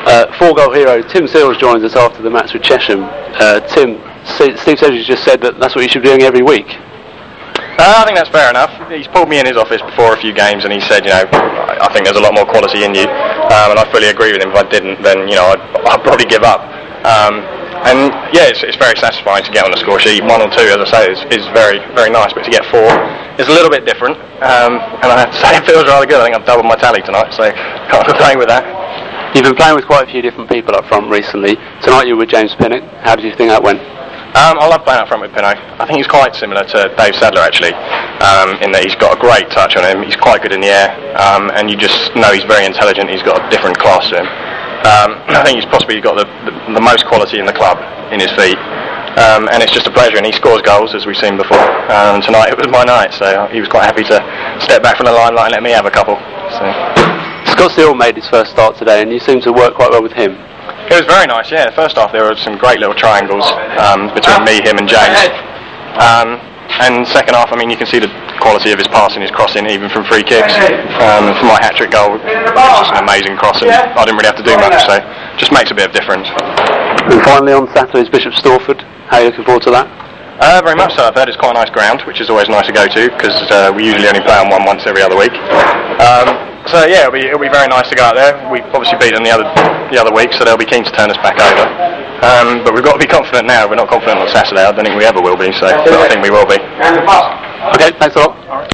Four-goal hero Tim Seals joins us after the match with Chesham. Tim, Steve Sedgley just said that that's what you should be doing every week. I think that's fair enough. He's pulled me in his office before a few games and he said, I think there's a lot more quality in you, and I fully agree with him. If I didn't, then I'd probably give up. And yeah, it's very satisfying to get on the score sheet. 1 or 2, as I say, is very, very nice, but to get 4 is a little bit different. And I have to say, it feels rather good. I think I've doubled my tally tonight, so can't complain with that. You've been playing with quite a few different people up front recently. Tonight you were with James Pinnock. How did you think that went? I love playing up front with Pinnock. I think he's quite similar to Dave Sadler actually, in that he's got a great touch on him. He's quite good in the air, and you just know he's very intelligent. He's got a different class to him. I think he's possibly got the most quality in the club in his feet, and it's just a pleasure. And he scores goals, as we've seen before. And tonight it was my night, so he was quite happy to step back from the limelight and let me have a couple. So. Scott Steele made his first start today, and you seem to work quite well with him. It was very nice, yeah. First half there were some great little triangles between me, him and James. And second half, you can see the quality of his passing, his crossing, even from free kicks. For my hat-trick goal, it was just an amazing cross, and I didn't really have to do much, so just makes a bit of difference. And finally on Saturday's Bishop Stortford, how are you looking forward to that? Very much so. I've heard it's quite a nice ground, which is always nice to go to, because we usually only play on one once every other week. So yeah, it'll be very nice to go out there. We've obviously beaten the other week, so they'll be keen to turn us back over. But we've got to be confident now. If we're not confident on Saturday, I don't think we ever will be. So I think we will be. Okay, thanks a lot.